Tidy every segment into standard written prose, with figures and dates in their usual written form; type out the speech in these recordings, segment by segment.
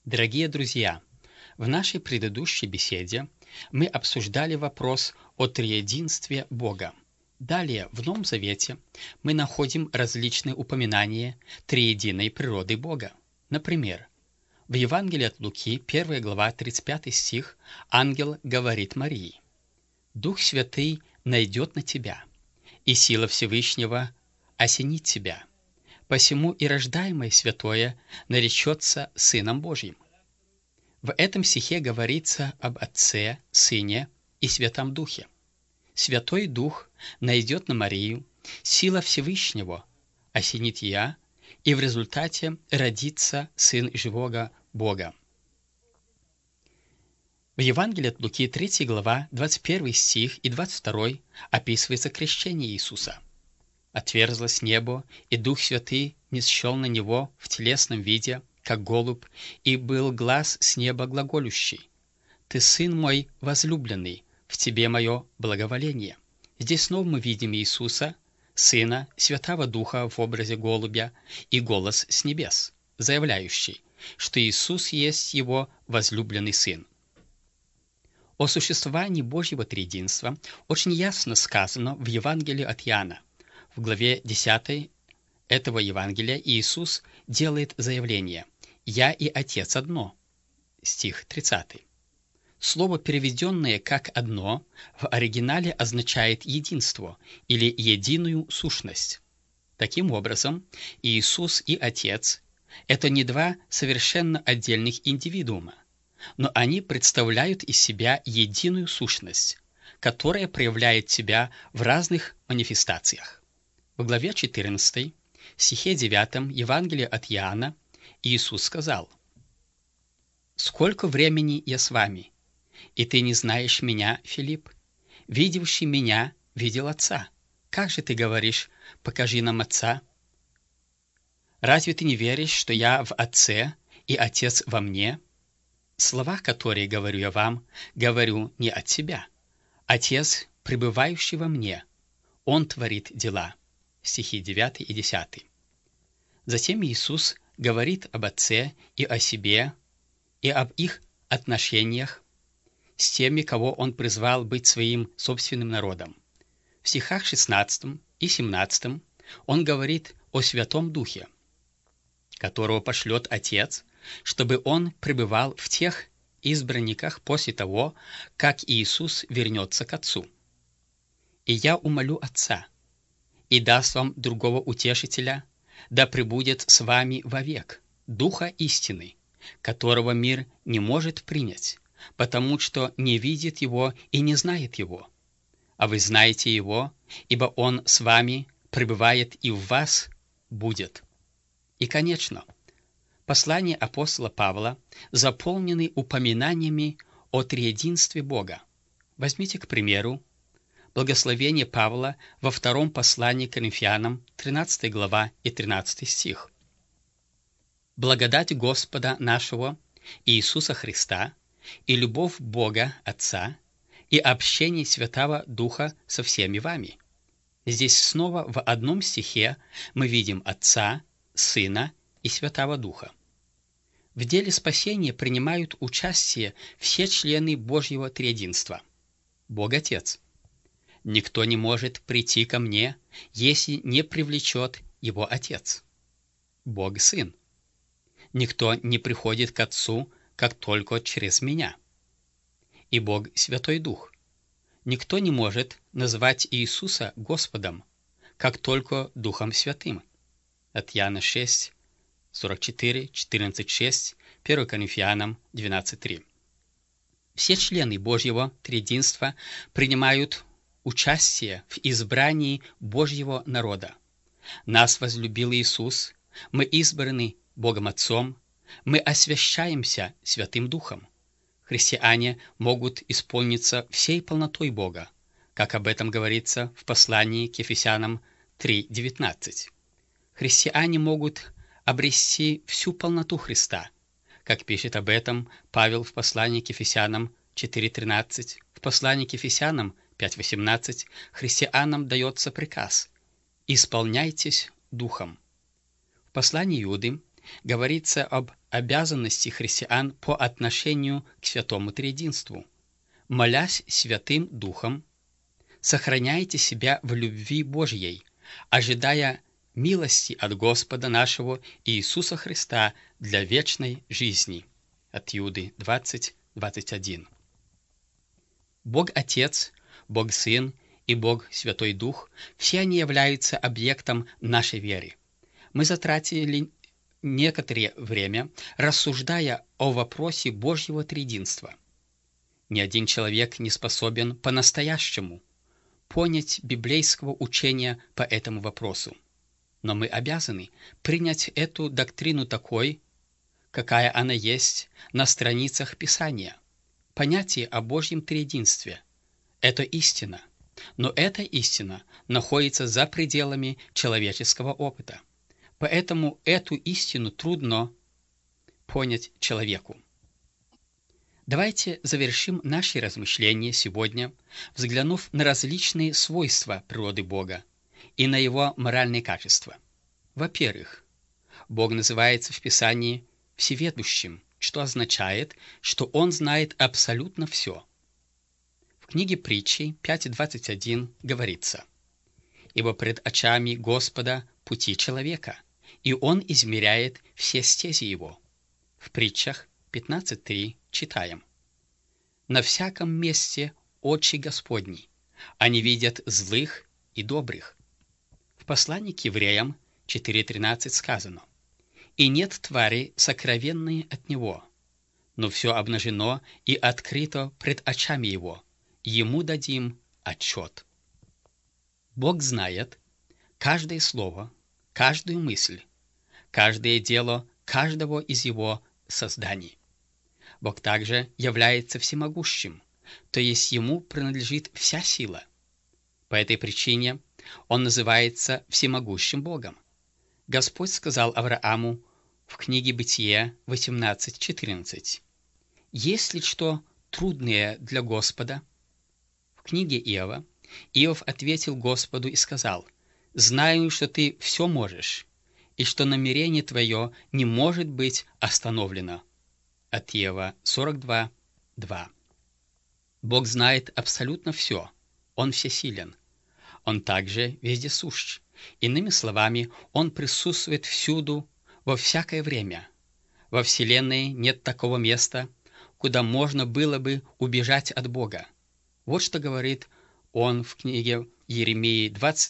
Дорогие друзья, в нашей предыдущей беседе мы обсуждали вопрос о триединстве Бога. Далее, в Новом Завете мы находим различные упоминания триединой природы Бога. Например, в Евангелии от Луки, 1 глава, 35 стих, ангел говорит Марии: «Дух Святый найдет на тебя, и сила Всевышнего осенит тебя. Посему и рождаемое святое наречется Сыном Божьим». В этом стихе говорится об Отце, Сыне и Святом Духе. Святой Дух найдет на Марию, сила Всевышнего осенит ее, и в результате родится Сын живого Бога. В Евангелии от Луки, 3 глава, 21 стих и 22 описывается крещение Иисуса. «Отверзлось небо, и Дух Святый нисшел на него в телесном виде, как голубь, и был глас с неба глаголющий: Ты, Сын мой возлюбленный, в Тебе мое благоволение». Здесь снова мы видим Иисуса, Сына, Святого Духа в образе голубя и голос с небес, заявляющий, что Иисус есть Его возлюбленный Сын. О существовании Божьего триединства очень ясно сказано в Евангелии от Иоанна. В главе 10 этого Евангелия Иисус делает заявление: «Я и Отец одно». Стих 30. Слово, переведенное как «одно», в оригинале означает «единство» или «единую сущность». Таким образом, Иисус и Отец – это не два совершенно отдельных индивидуума, но они представляют из себя единую сущность, которая проявляет себя в разных манифестациях. В главе 14, стихе 9 Евангелия от Иоанна Иисус сказал: «Сколько времени я с вами, и ты не знаешь меня, Филипп? Видевший меня видел Отца. Как же ты говоришь: покажи нам Отца? Разве ты не веришь, что я в Отце и Отец во мне? Слова, которые говорю я вам, говорю не от себя. Отец, пребывающий во мне, Он творит дела». Стихи 9 и 10. Затем Иисус говорит об Отце и о себе, и об их отношениях с теми, кого Он призвал быть Своим собственным народом. В стихах 16 и 17 Он говорит о Святом Духе, которого пошлет Отец, чтобы Он пребывал в тех избранниках после того, как Иисус вернется к Отцу. «И я умолю Отца, и даст вам другого утешителя, да пребудет с вами вовек, Духа истины, которого мир не может принять, потому что не видит Его и не знает Его. А вы знаете Его, ибо Он с вами пребывает и в вас будет». И, конечно, послания апостола Павла заполнены упоминаниями о триединстве Бога. Возьмите, к примеру, благословение Павла во втором послании к Коринфянам, 13 глава и 13 стих. «Благодать Господа нашего Иисуса Христа и любовь Бога Отца и общение Святого Духа со всеми вами». Здесь снова в одном стихе мы видим Отца, Сына и Святого Духа. В деле спасения принимают участие все члены Божьего триединства. Бог Отец. «Никто не может прийти ко мне, если не привлечет Его Отец». Бог Сын. «Никто не приходит к Отцу, как только через Меня». И Бог Святой Дух. «Никто не может назвать Иисуса Господом, как только Духом Святым». От Иоанна 6, 44, 14:6, 1 Коринфянам 12:3. Все члены Божьего триединства принимают участие в избрании Божьего народа. Нас возлюбил Иисус, мы избраны Богом Отцом, мы освящаемся Святым Духом. Христиане могут исполниться всей полнотой Бога, как об этом говорится в послании к Ефесянам 3:19. Христиане могут обрести всю полноту Христа, как пишет об этом Павел в послании к Ефесянам 4:13, в послании к Ефесянам 5:18 христианам дается приказ: «Исполняйтесь Духом». В послании Иуды говорится об обязанности христиан по отношению к Святому Триединству. «Молясь Святым Духом, сохраняйте себя в любви Божьей, ожидая милости от Господа нашего Иисуса Христа для вечной жизни». От Иуды 20:21. Бог Отец, Бог Сын и Бог Святой Дух – все они являются объектом нашей веры. Мы затратили некоторое время, рассуждая о вопросе Божьего триединства. Ни один человек не способен по-настоящему понять библейского учения по этому вопросу. Но мы обязаны принять эту доктрину такой, какая она есть на страницах Писания. Понятие о Божьем триединстве – это истина, но эта истина находится за пределами человеческого опыта. Поэтому эту истину трудно понять человеку. Давайте завершим наши размышления сегодня, взглянув на различные свойства природы Бога и на Его моральные качества. Во-первых, Бог называется в Писании всеведущим, что означает, что Он знает абсолютно все. В книге Притчи 5:21 говорится: «Ибо пред очами Господа пути человека, и Он измеряет все стези его». В Притчах 15:3 читаем: «На всяком месте очи Господни, они видят злых и добрых». В послании к Евреям 4:13 сказано: «И нет твари сокровенной от Него, но все обнажено и открыто пред очами Его, Ему дадим отчет». Бог знает каждое слово, каждую мысль, каждое дело каждого из Его созданий. Бог также является всемогущим, то есть Ему принадлежит вся сила. По этой причине Он называется всемогущим Богом. Господь сказал Аврааму в книге Бытие 18:14: «Есть ли что трудное для Господа?» В книге Иова Иов ответил Господу и сказал: «Знаю, что ты все можешь, и что намерение твое не может быть остановлено». От Иова 42:2. Бог знает абсолютно все, Он всесилен. Он также вездесущ. Иными словами, Он присутствует всюду, во всякое время. Во Вселенной нет такого места, куда можно было бы убежать от Бога. Вот что говорит Он в книге Иеремии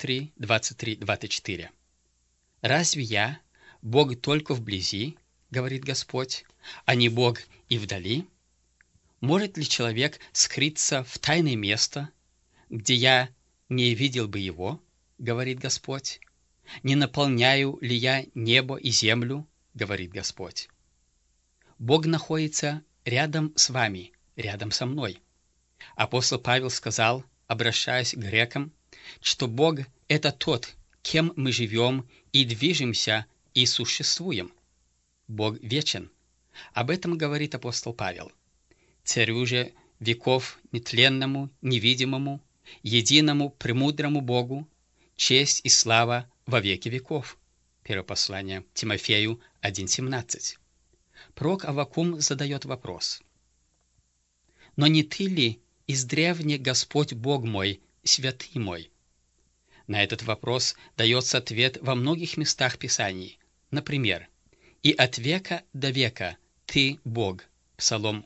23:24. «Разве я Бог только вблизи, — говорит Господь, — а не Бог и вдали? Может ли человек скрыться в тайное место, где я не видел бы его, — говорит Господь? Не наполняю ли я небо и землю, — говорит Господь?» Бог находится рядом с вами, рядом со мной. Апостол Павел сказал, обращаясь к грекам, что Бог – это тот, кем мы живем и движемся и существуем. Бог вечен. Об этом говорит апостол Павел. «Царю же веков нетленному, невидимому, единому, премудрому Богу, честь и слава во веки веков». Первое послание Тимофею 1:17. Пророк Аввакум задает вопрос: «Но не ты ли издревне Господь Бог мой, святый мой?» На этот вопрос дается ответ во многих местах Писаний. Например, «И от века до века ты Бог» Псалом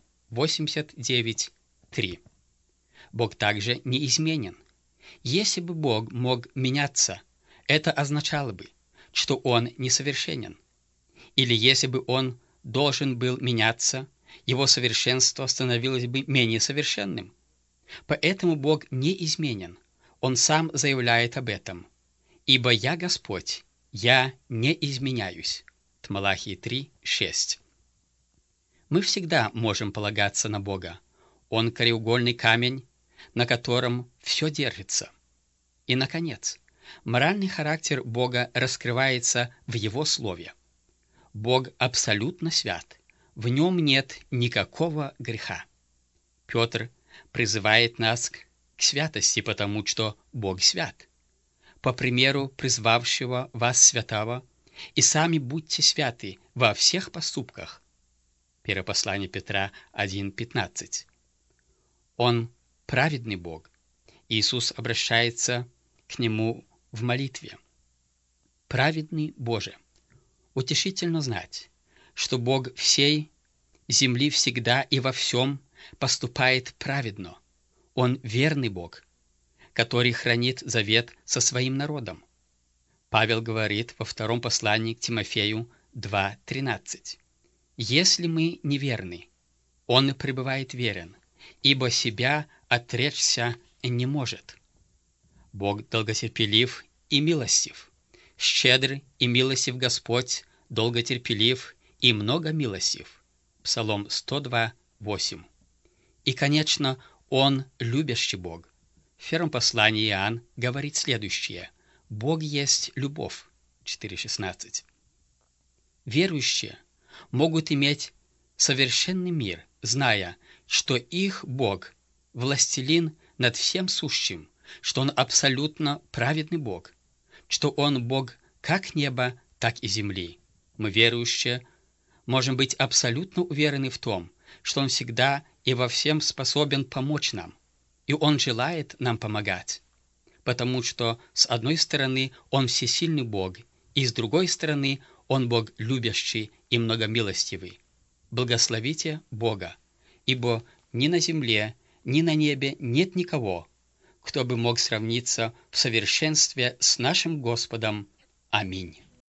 89:3. Бог также неизменен. Если бы Бог мог меняться, это означало бы, что Он несовершенен. Или если бы Он должен был меняться, Его совершенство становилось бы менее совершенным. Поэтому Бог неизменен. Он сам заявляет об этом: «Ибо я Господь, я не изменяюсь». Малахии 3:6. Мы всегда можем полагаться на Бога. Он краеугольный камень, на котором все держится. И, наконец, моральный характер Бога раскрывается в Его Слове. Бог абсолютно свят, в Нем нет никакого греха. Петр призывает нас к святости, потому что Бог свят. По примеру призвавшего вас святого, и сами будьте святы во всех поступках». Первое послание Петра 1:15. Он праведный Бог. Иисус обращается к Нему в молитве. Праведный Боже, утешительно знать, что Бог всей земли всегда и во всем поступает праведно. Он верный Бог, который хранит завет со своим народом. Павел говорит во втором послании к Тимофею 2:13. «Если мы неверны, Он пребывает верен, ибо себя отречься не может». Бог долготерпелив и милостив, щедрый и милостив Господь, долготерпелив и много милостив. Псалом 102:8. И, конечно, Он любящий Бог. В первом послании Иоанн говорит следующее: «Бог есть любовь» 4:16. Верующие могут иметь совершенный мир, зная, что их Бог – властелин над всем сущим, что Он абсолютно праведный Бог, что Он Бог как неба, так и земли. Мы, верующие, можем быть абсолютно уверены в том, что Он всегда и во всем способен помочь нам, и Он желает нам помогать, потому что, с одной стороны, Он всесильный Бог, и с другой стороны, Он Бог любящий и многомилостивый. Благословите Бога, ибо ни на земле, ни на небе нет никого, кто бы мог сравниться в совершенстве с нашим Господом. Аминь.